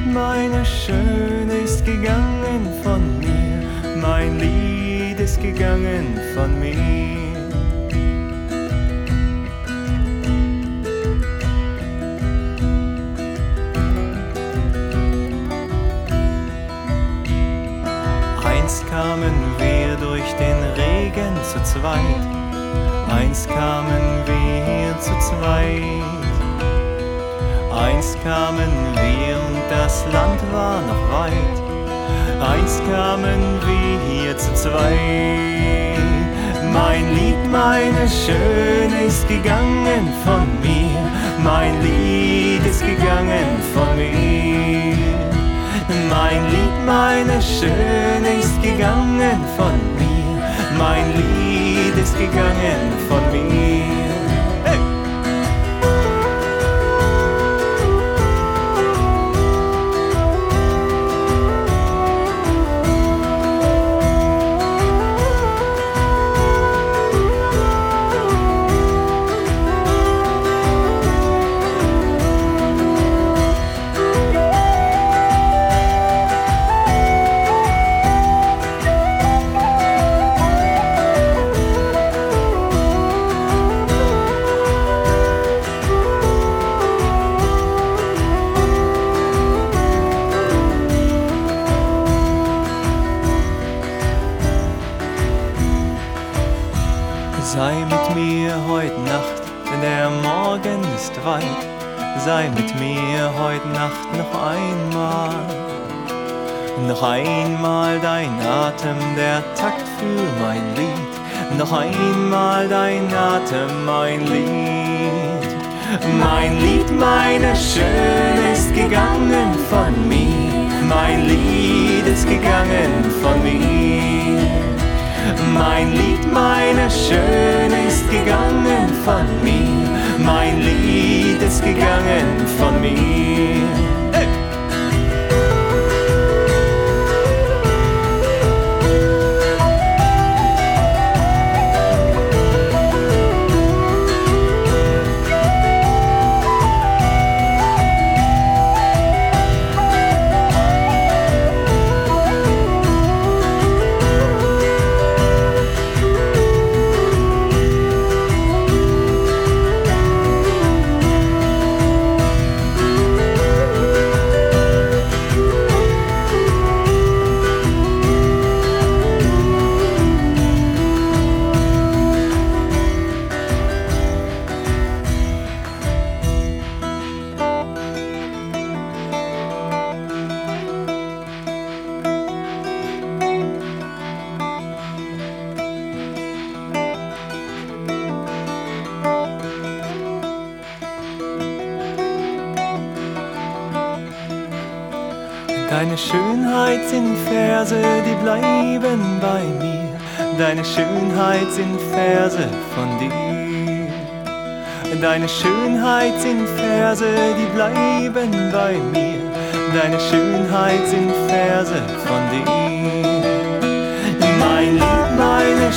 meine Schöne, ist gegangen von mir. Mein Lied ist gegangen von mir. Einst kamen wir durch den Regen zu zweit. Einst kamen wir zu zweit. Einst kamen wir und das Land war noch weit. Einst kamen wir hier zu zweit. Mein Lied, meine Schöne, ist gegangen von mir. Mein Lied ist gegangen von mir. Mein Lied, meine Schöne, ist gegangen von mir. Mein Lied ist gegangen von mir. Hey! Sei mit mir heut Nacht, denn der Morgen ist weit. Sei mit mir heut Nacht noch einmal. Noch einmal dein Atem, der Takt für mein Lied. Noch einmal dein Atem, mein Lied. Mein Lied, meine Schöne, ist gegangen von mir. Mein Lied ist gegangen von mir. Mein Lied, meine Schöne, ist gegangen von mir. Mein Lied ist gegangen von mir. Hey! Deine Schönheit sind Verse, die bleiben bei mir. Deine Schönheit sind Verse von dir. Deine Schönheit sind Verse, die bleiben bei mir. Deine Schönheit sind Verse von dir. Mein Lied, meine